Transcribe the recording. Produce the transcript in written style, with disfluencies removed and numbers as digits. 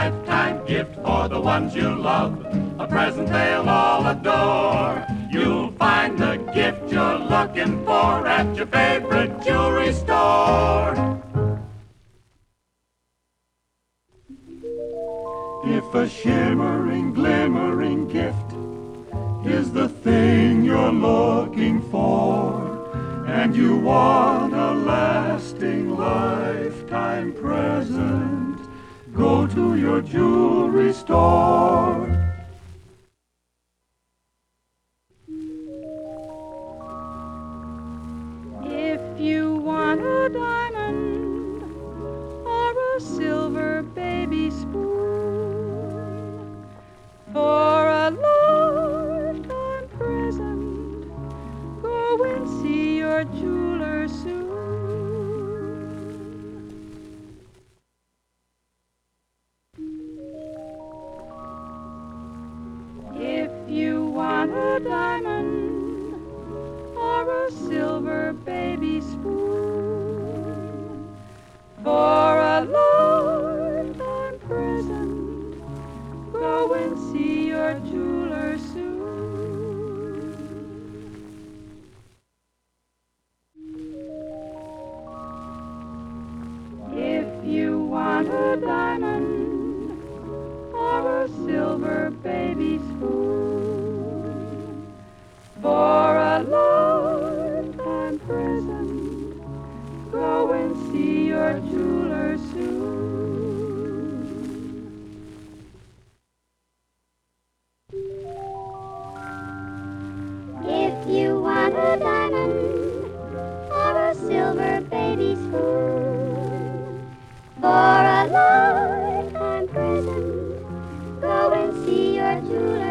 lifetime gift for the ones you love, a present they'll all adore. You'll find the gift you're looking for at your favorite jewelry store. If a shimmering, glimmering gift is the thing you're looking for, and you want a lasting lifetime present, go to your jewelry store. If you want a diamond or a silver baby spoon for a lifetime present, go and see your jeweler soon. If you want a diamond or a silver baby spoon for a lifetime present, go and see your jeweler soon. If you want a diamond or a silver baby spoon for a lifetime present, go and see your jeweler soon. If you want a diamond or a silver baby spoon for a lifetime present, go and see your jeweler.